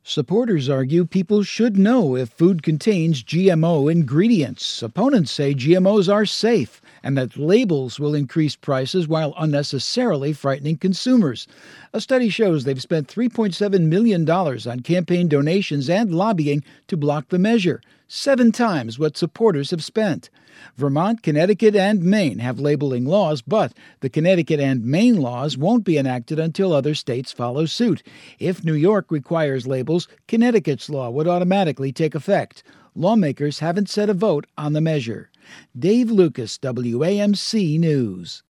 Supporters argue people should know if food contains GMO ingredients. Opponents say GMOs are safe and that labels will increase prices while unnecessarily frightening consumers. A study shows they've spent $3.7 million on campaign donations and lobbying to block the measure, 7 times what supporters have spent. Vermont, Connecticut, and Maine have labeling laws, but the Connecticut and Maine laws won't be enacted until other states follow suit. If New York requires labels, Connecticut's law would automatically take effect. Lawmakers haven't set a vote on the measure. Dave Lucas, WAMC News.